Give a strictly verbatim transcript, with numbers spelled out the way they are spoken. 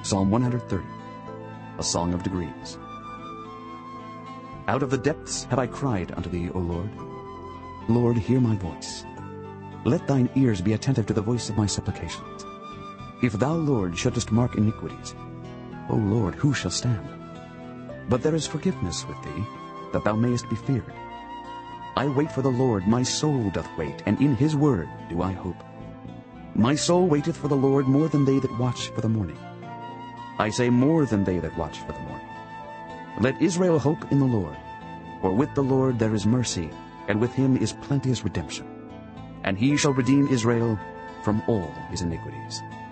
Psalm one thirty, a song of degrees. Out of the depths have I cried unto thee, O Lord. Lord, hear my voice. Let thine ears be attentive to the voice of my supplications. If thou, Lord, shouldest mark iniquities, O Lord, who shall stand? But there is forgiveness with thee, that thou mayest be feared. I wait for the Lord, my soul doth wait, and in his word do I hope. My soul waiteth for the Lord more than they that watch for the morning. I say more than they that watch for the morning. Let Israel hope in the Lord. For with the Lord there is mercy, and with him is plenteous redemption. And he shall redeem Israel from all his iniquities.